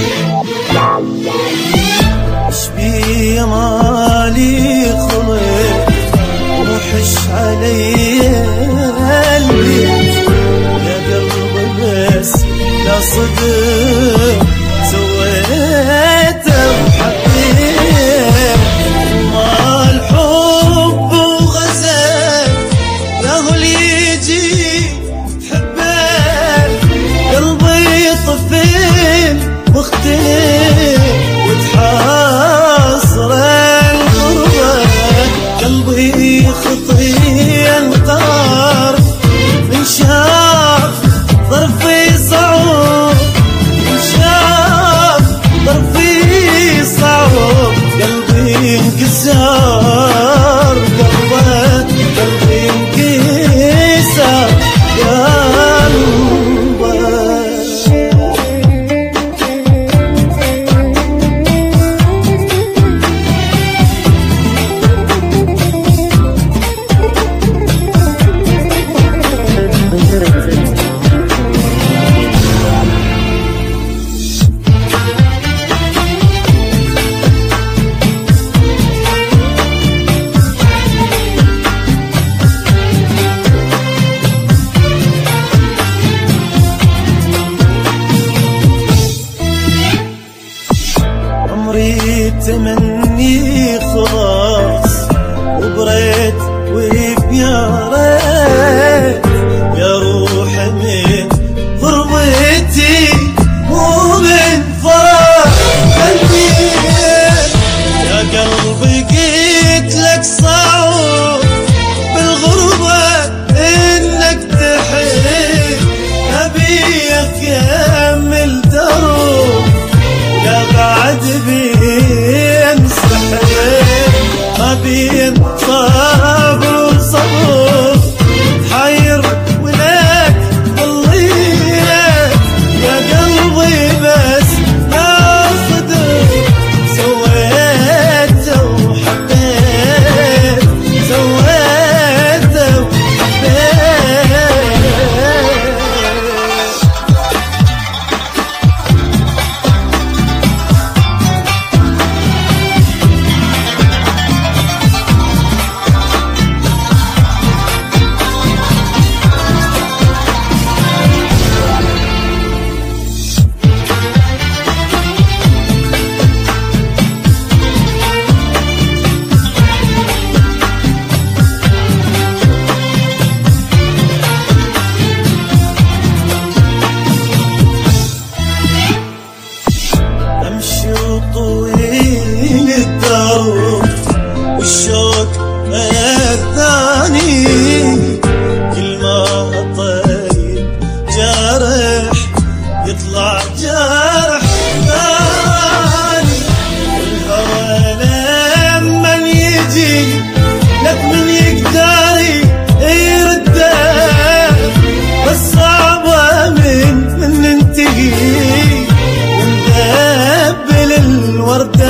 اشبي يا مالي خلق وحش علي البيت يا قلبي بس لا صدق سويته وحبيت ما الحب وغزل يا هو اللي يجي تحبه قلبي طفل مختلف وتحاصر الغربة قلبي خطي انطار من شاف ظرفي صعب من شاف ظرفي صعب قلبي انكسر قلبي انكسر تمني خلاص وبريت ويا ريت يا روحي من غربتي مو من فرح قلبي يا قلبي قلت لك صعب بالغربة انك تحب ابيك يكمل درب يا بعد بين سحرين ما بين صبر وصبر حير ولك ضليت يا قلبي بس لا صدق سويته وحبيت سويته وحبيت طويل الدروب والشوق الثاني كل ما أطيب جارح يطلع جارح ثاني والهوى لما يجي لك من يقدر يرده بس صعبة من ننتهي ونذبل الورد